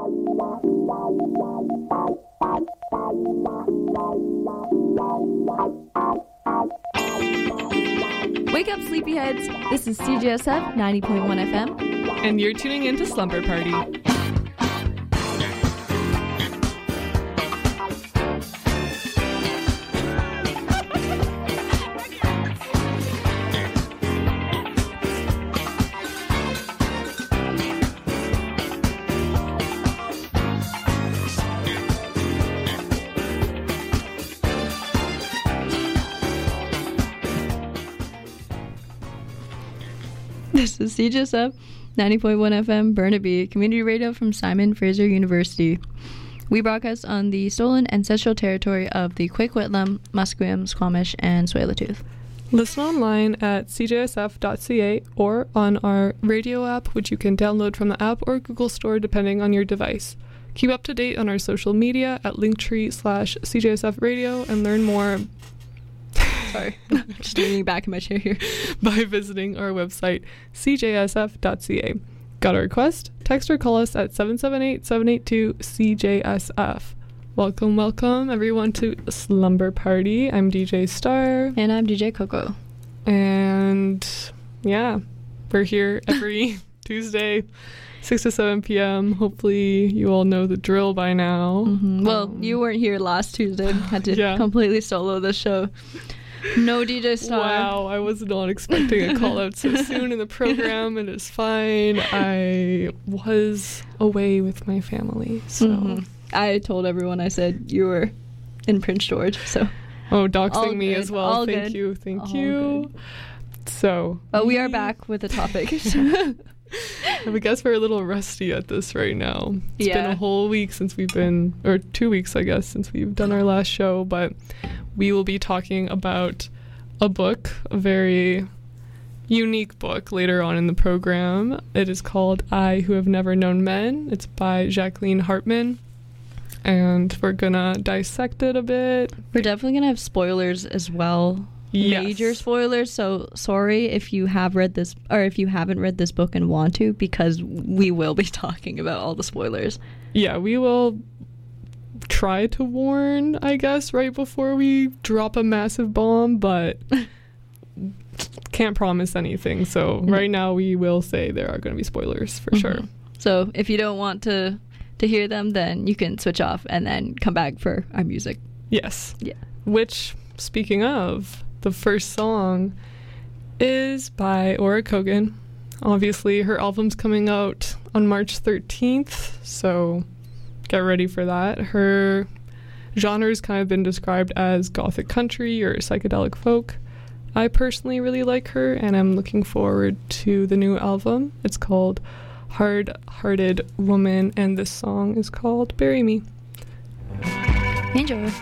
Wake up, sleepyheads! This is CJSF 90.1 FM. And you're tuning into Slumber Party. This is CJSF 90.1 FM Burnaby, community radio from Simon Fraser University. We broadcast on the stolen ancestral territory of the Coquitlam, Musqueam, Squamish, and Tsleil-Waututh. Listen online at cjsf.ca or on our radio app, which you can download from the app or Google Store depending on your device. Keep up to date on our social media at linktree/CJSF radio and learn more. Sorry, I'm just leaning back in my chair here. By visiting our website, cjsf.ca. Got a request? Text or call us at 778-782-CJSF. Welcome, everyone to Slumber Party. I'm DJ Star. And I'm DJ Coco. And, yeah, we're here every Tuesday, 6 to 7 p.m. Hopefully you all know the drill by now. Mm-hmm. Well, you weren't here last Tuesday. Had to completely solo the show. No DJ Star. Wow, I was not expecting a call out so soon in the program. It is fine. I was away with my family, so. Mm-hmm. I told everyone, I said you were in Prince George, so. Oh, doxing me as well. Thank you. Thank you. So. But we are back with a topic. I guess we're a little rusty at this right now. It's been a whole week since we've been, or 2 weeks, I guess, since we've done our last show, but we will be talking about a book, a very unique book later on in the program. It is called I Who Have Never Known Men. It's by Jacqueline Hartman, and we're gonna dissect it a bit. We're definitely gonna have spoilers as well. Yes. Major spoilers, so sorry if you have read this, or if you haven't read this book and want to, because we will be talking about all the spoilers. Yeah, we will try to warn, I guess, right before we drop a massive bomb, but can't promise anything. So right now we will say there are going to be spoilers for sure. So if you don't want to hear them, then you can switch off and then come back for our music. Yes. Yeah. Which, speaking of, the first song is by Aura Kogan. Obviously, her album's coming out on March 13th, so get ready for that. Her genre's kind of been described as gothic country or psychedelic folk. I personally really like her, and I'm looking forward to the new album. It's called Hard-Hearted Woman, and this song is called Bury Me. Enjoy.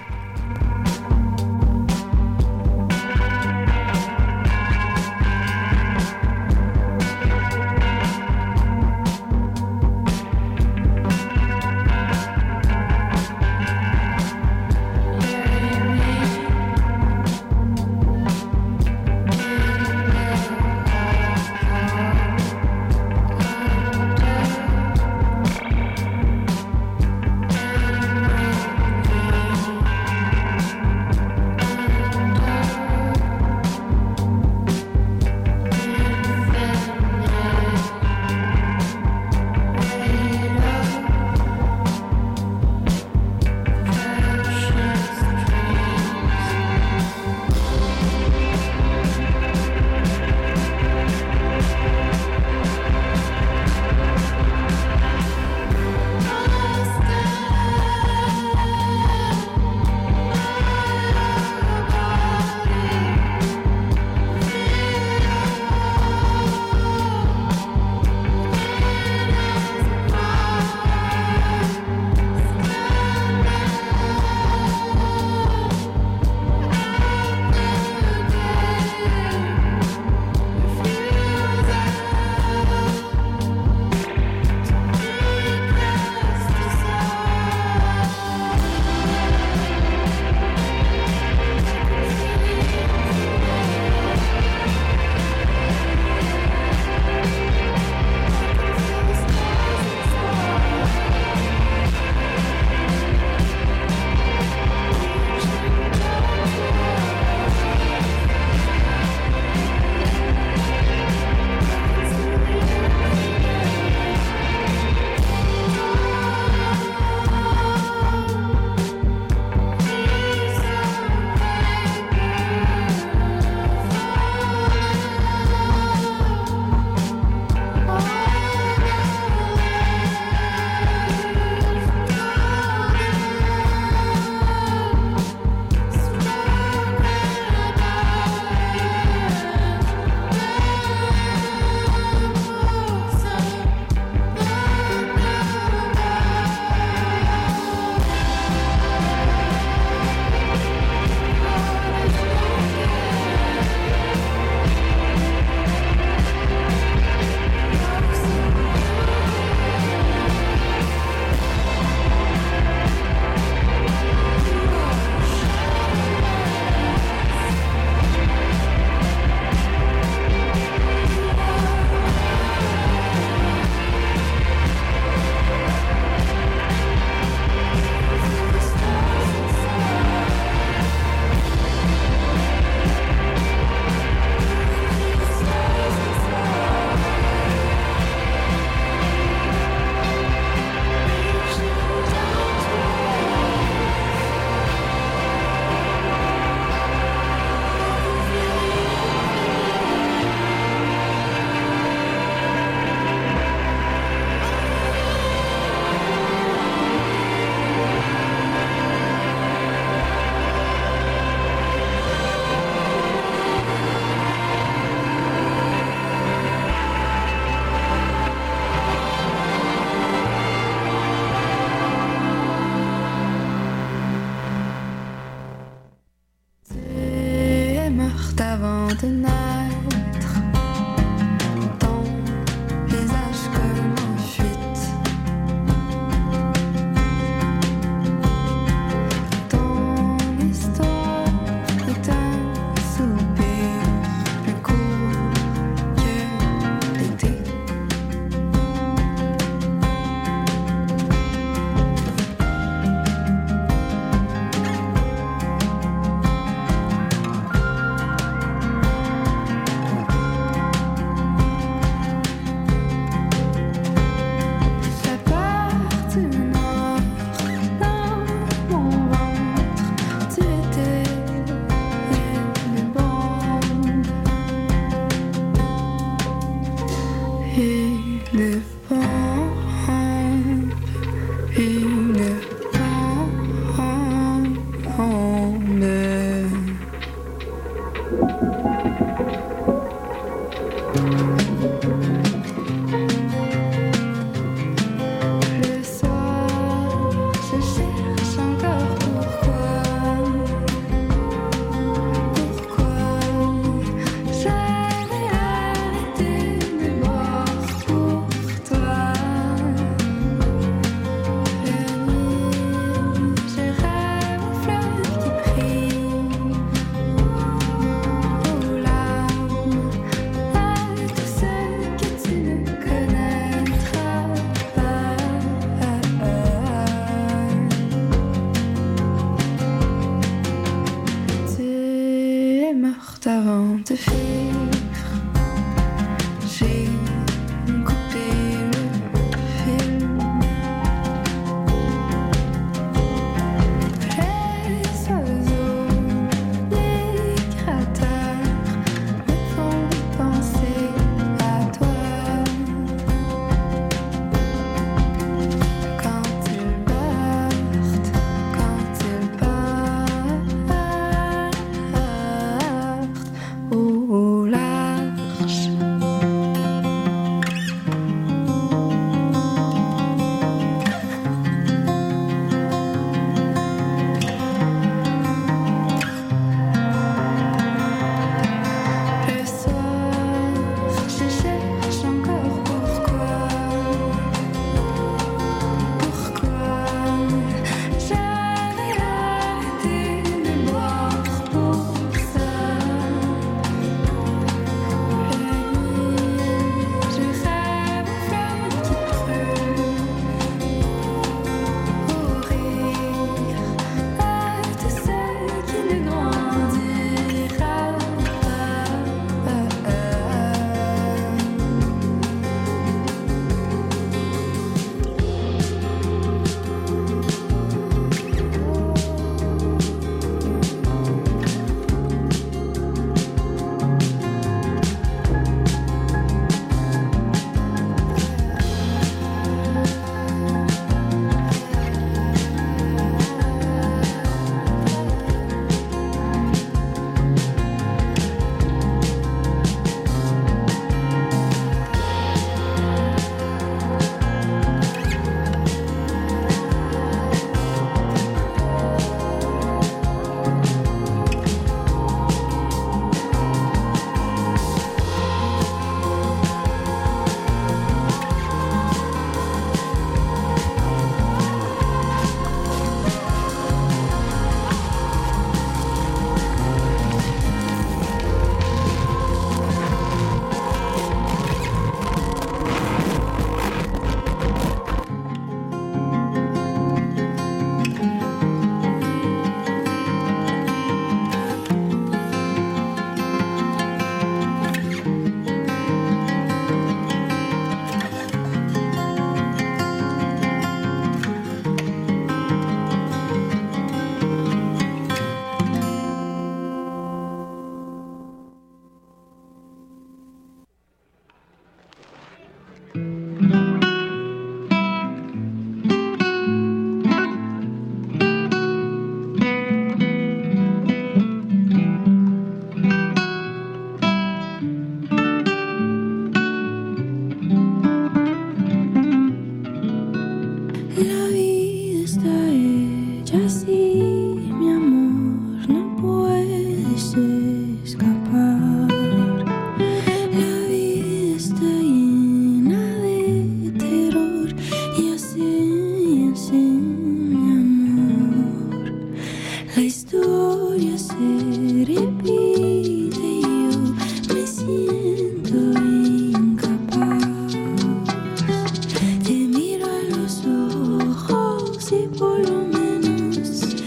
Te miro a los ojos y por lo menos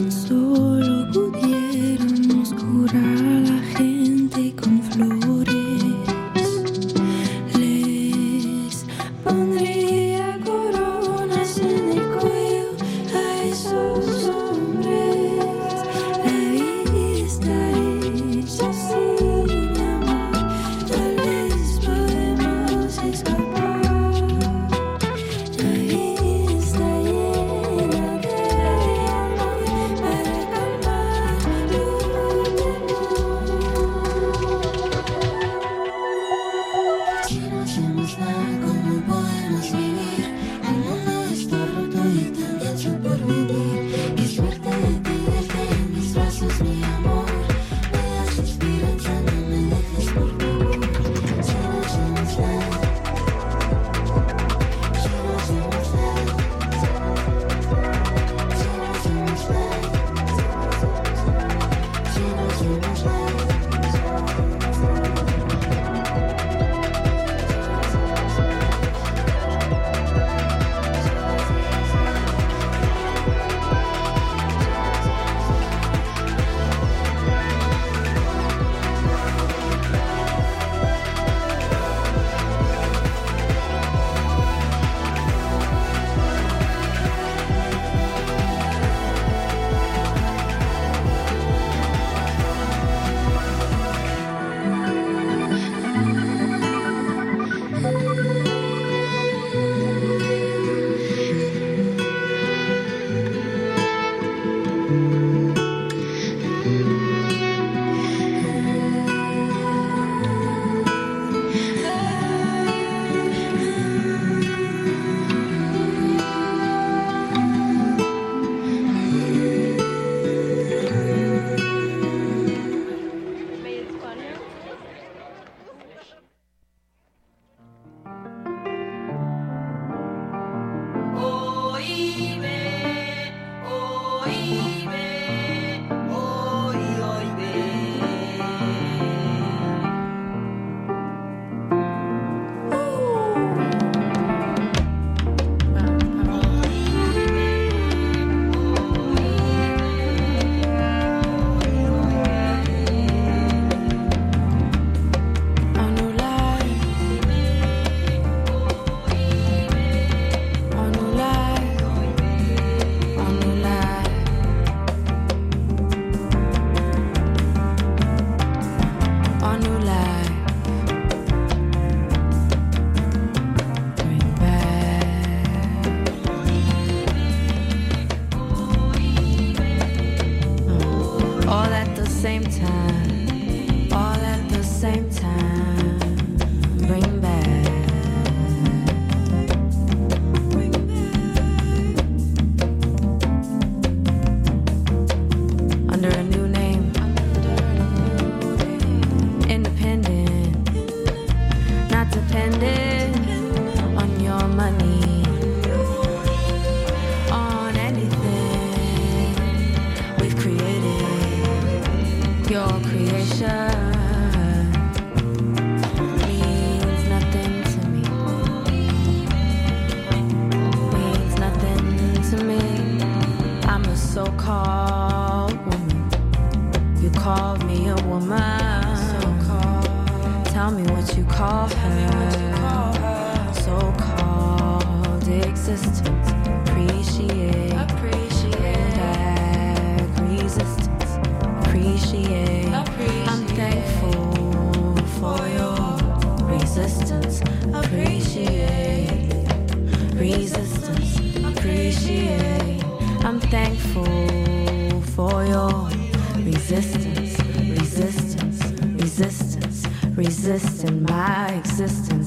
Resisting my existence.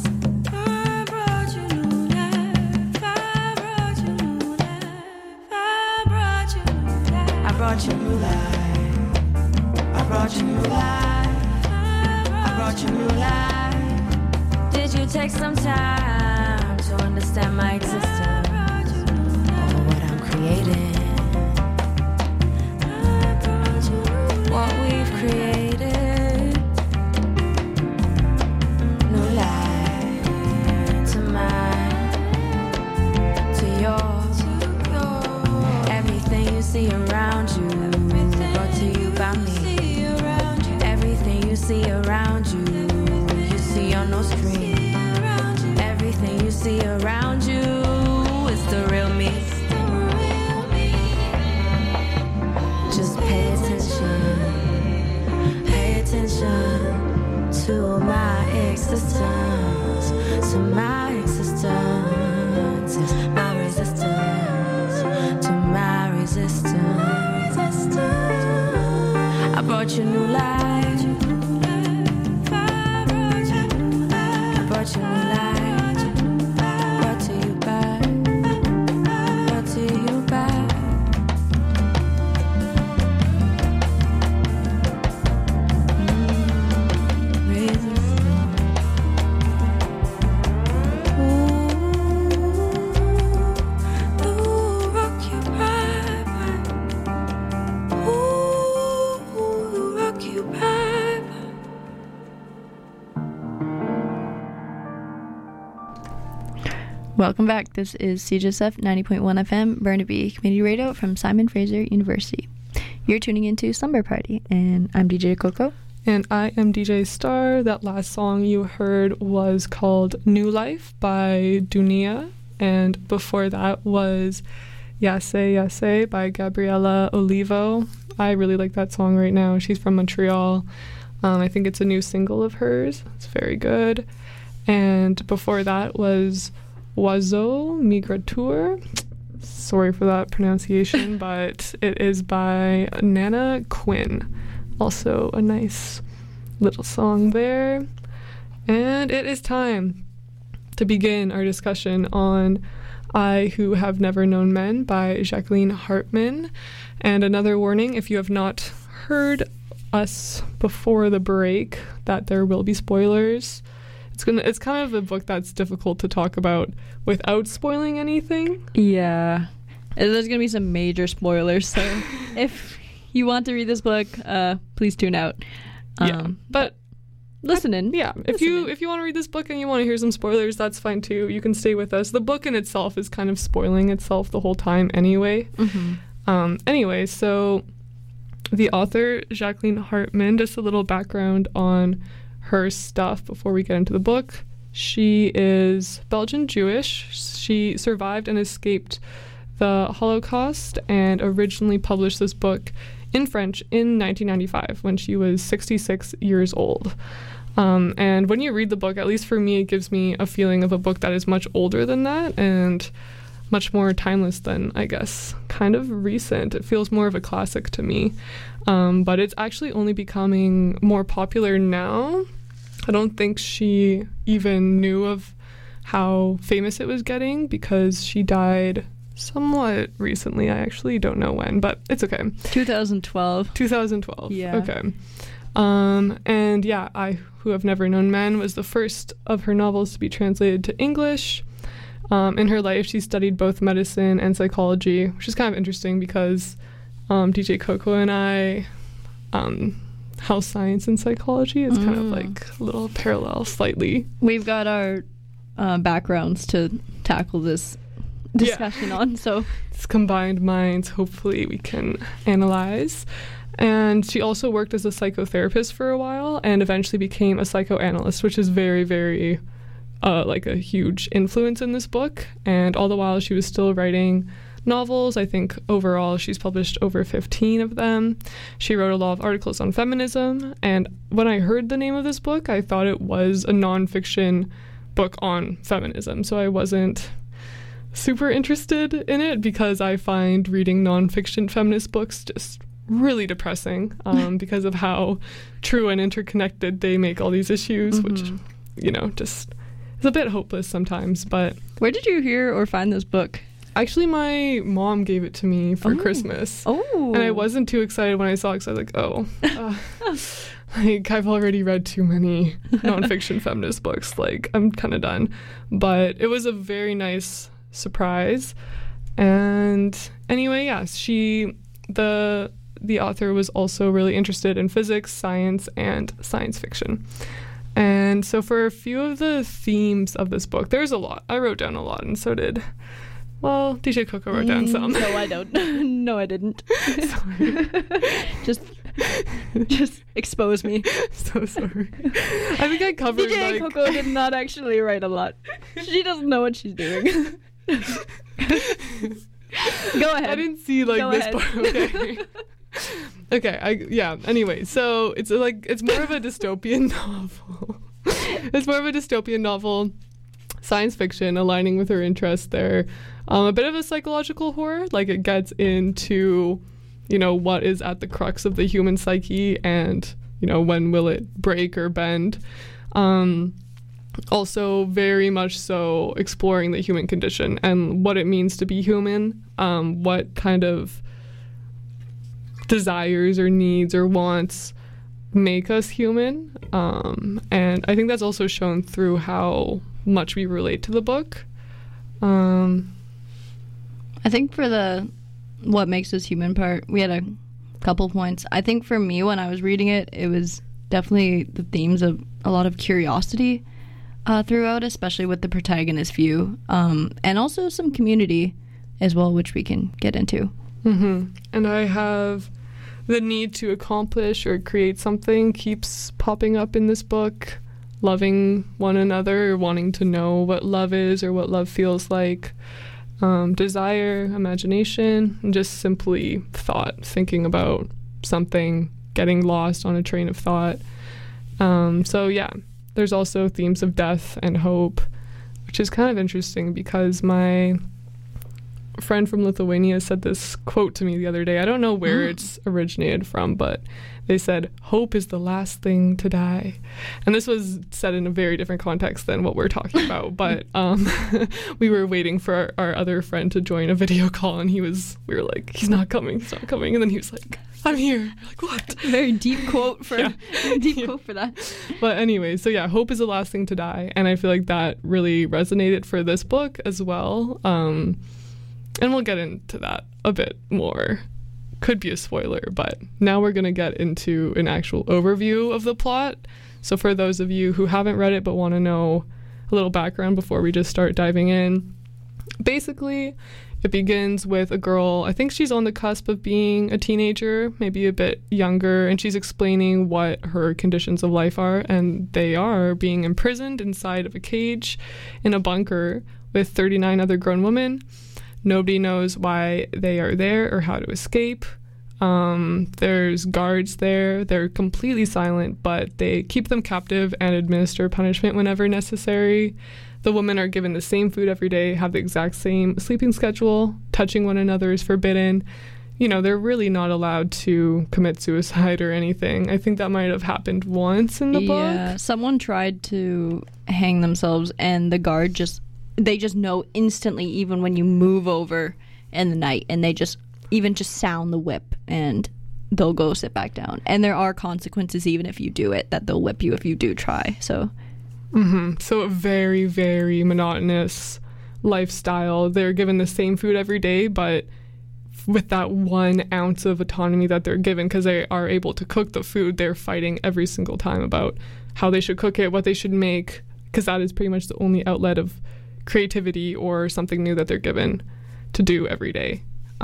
I brought you new life. I brought you new life. I brought you new life. I brought you new life. I brought you new life. I brought you new life. Did you take some time to understand my existence or what I'm creating? What we've created. See around you introduction to my existence. To my existence is my resistance. To my resistance, I brought you new life. I brought you new life. Brought to you by. Brought to you by. Welcome back. This is CJSF 90.1 FM, Burnaby Community Radio from Simon Fraser University. You're tuning into Slumber Party, and I'm DJ Coco. And I am DJ Star. That last song you heard was called New Life by Dunia. And before that was Yase Yase by Gabriella Olivo. I really like that song right now. She's from Montreal. I think it's a new single of hers. It's very good. And before that was Oiseau Migrateur. Sorry for that pronunciation, but it is by Nana Quinn. Also a nice little song there. And it is time to begin our discussion on I Who Have Never Known Men by Jacqueline Hartman. And another warning, if you have not heard us before the break, that there will be spoilers. It's kind of a book that's difficult to talk about without spoiling anything. Yeah. There's going to be some major spoilers, so if you want to read this book, please tune out. But listen in. Yeah, if you want to read this book and you want to hear some spoilers, that's fine too. You can stay with us. The book in itself is kind of spoiling itself the whole time anyway. Mm-hmm. Anyway, so the author, Jacqueline Hartman, just a little background on her stuff before we get into the book. She is Belgian Jewish. She survived and escaped the Holocaust and originally published this book in French in 1995 when she was 66 years old. And when you read the book, at least for me, it gives me a feeling of a book that is much older than that and much more timeless than, I guess, kind of recent. It feels more of a classic to me. But it's actually only becoming more popular now. I don't think she even knew of how famous it was getting because she died somewhat recently. I actually don't know when, but it's okay. 2012. 2012. Yeah. Okay. And yeah, I Who Have Never Known Men was the first of her novels to be translated to English. In her life, she studied both medicine and psychology, which is kind of interesting because DJ Coco and I, health science and psychology is kind of like a little parallel slightly. We've got our backgrounds to tackle this discussion on, so it's combined minds, hopefully we can analyze. And she also worked as a psychotherapist for a while and eventually became a psychoanalyst, which is very, very like a huge influence in this book. And all the while she was still writing novels. I think overall she's published over 15 of them. She wrote a lot of articles on feminism, and when I heard the name of this book, I thought it was a nonfiction book on feminism, so I wasn't super interested in it because I find reading nonfiction feminist books just really depressing because of how true and interconnected they make all these issues, which, you know, just is a bit hopeless sometimes. But where did you hear or find this book? Actually, my mom gave it to me for Christmas. Oh. And I wasn't too excited when I saw it because I was like, like, I've already read too many nonfiction feminist books. Like, I'm kind of done. But it was a very nice surprise. And anyway, yes, the author was also really interested in physics, science, and science fiction. And so for a few of the themes of this book, there's a lot. I wrote down a lot, and so did... Well, DJ Coco wrote down some. No, I don't. No, I didn't. Sorry. Just expose me. So sorry. I think I covered DJ Coco did not actually write a lot. She doesn't know what she's doing. Go ahead. I didn't see Go this ahead. part. Okay. Anyway, so it's more of a dystopian novel. It's more of a dystopian novel, science fiction, aligning with her interests there. A bit of a psychological horror, like it gets into, what is at the crux of the human psyche and, when will it break or bend. Also very much so exploring the human condition and what it means to be human, what kind of desires or needs or wants make us human. And I think that's also shown through how much we relate to the book. I think for the what makes us human part, we had a couple points. I think for me, when I was reading it, it was definitely the themes of a lot of curiosity throughout, especially with the protagonist view, and also some community as well, which we can get into. Mm-hmm. And I have the need to accomplish or create something keeps popping up in this book. Loving one another, or wanting to know what love is or what love feels like. Desire, imagination, and just simply thought, thinking about something, getting lost on a train of thought. There's also themes of death and hope, which is kind of interesting because my friend from Lithuania said this quote to me the other day. I don't know where it's originated from, but they said, "Hope is the last thing to die." And this was said in a very different context than what we're talking about. But we were waiting for our other friend to join a video call, and we were like, he's not coming. And then he was like, "I'm here." We're like, what? Very deep quote for quote for that. But anyway, so yeah, hope is the last thing to die. And I feel like that really resonated for this book as well. And we'll get into that a bit more. Could be a spoiler, but now we're going to get into an actual overview of the plot. So for those of you who haven't read it but want to know a little background before we just start diving in, basically it begins with a girl, I think she's on the cusp of being a teenager, maybe a bit younger, and she's explaining what her conditions of life are, and they are being imprisoned inside of a cage in a bunker with 39 other grown women. Nobody knows why they are there or how to escape. There's guards there. They're completely silent, but they keep them captive and administer punishment whenever necessary. The women are given the same food every day, have the exact same sleeping schedule. Touching one another is forbidden. They're really not allowed to commit suicide or anything. I think that might have happened once in the book. Yeah, someone tried to hang themselves, and the guard they just know instantly, even when you move over in the night, and they just sound the whip and they'll go sit back down. And there are consequences even if you do it, that they'll whip you if you do try. So So a very, very monotonous lifestyle. They're given the same food every day, but with that 1 ounce of autonomy that they're given, because they are able to cook the food, they're fighting every single time about how they should cook it, what they should make, because that is pretty much the only outlet of creativity or something new that they're given to do every day.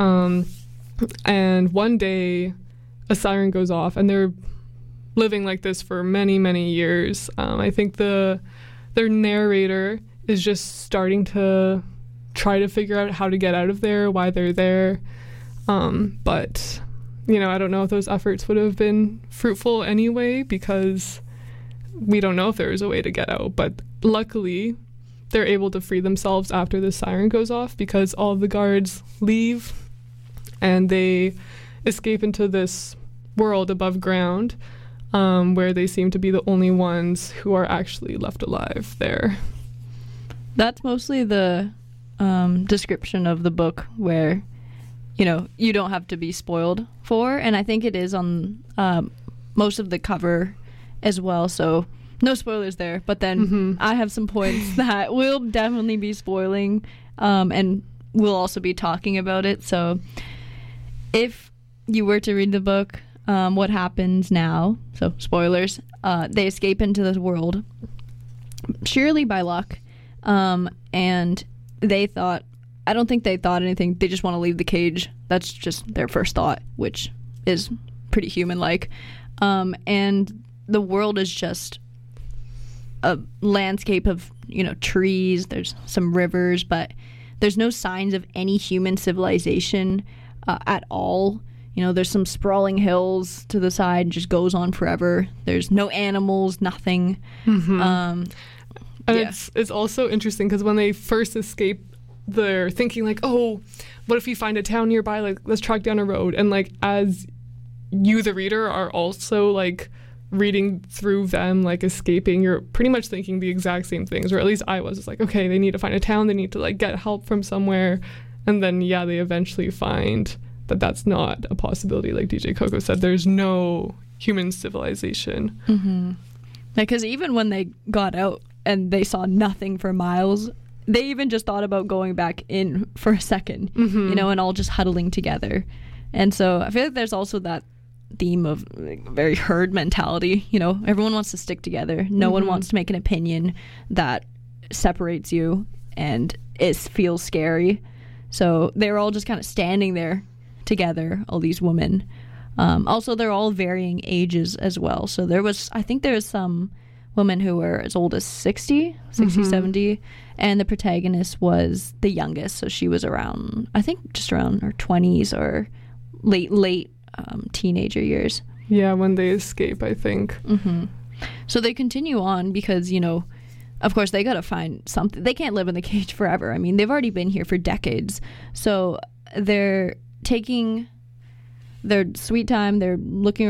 And one day a siren goes off, and they're living like this for many, many years. I think their narrator is just starting to try to figure out how to get out of there, why they're there. But I don't know if those efforts would have been fruitful anyway, because we don't know if there is a way to get out. But luckily they're able to free themselves after the siren goes off, because all of the guards leave and they escape into this world above ground, where they seem to be the only ones who are actually left alive there. That's mostly the description of the book, where you don't have to be spoiled for, and I think it is on most of the cover as well, so no spoilers there. But then I have some points that will definitely be spoiling, and we'll also be talking about it. So if you were to read the book, what happens now, so spoilers, they escape into this world surely by luck, and I don't think they thought anything. They just want to leave the cage. That's just their first thought, which is pretty human-like. And the world is just a landscape of, trees. There's some rivers, but there's no signs of any human civilization at all. You know, there's some sprawling hills to the side, just goes on forever. There's no animals, nothing. And it's also interesting because when they first escape, they're thinking like, oh, what if we find a town nearby? Like, let's track down a road. And like, as you, the reader, are also like reading through them, like escaping, you're pretty much thinking the exact same things, or at least I was. It's like, okay, they need to find a town, they need to like get help from somewhere. And then, yeah, they eventually find that that's not a possibility. Like DJ Coco said, there's no human civilization. Because even when they got out and they saw nothing for miles, they even just thought about going back in for a second, you know, and all just huddling together. And so I feel like there's also that theme of like, very herd mentality. You know, everyone wants to stick together. No one wants to make an opinion that separates you, and it feels scary. So they were all just kind of standing there together, all these women. Also, they're all varying ages as well. So I think there was some women who were as old as 60, 70, and the protagonist was the youngest. So she was around, I think just around her 20s or late teenager years. Yeah, when they escape, I think. So they continue on because, you know, of course they got to find something. They can't live in the cage forever. I mean, they've already been here for decades. So they're taking their sweet time. They're looking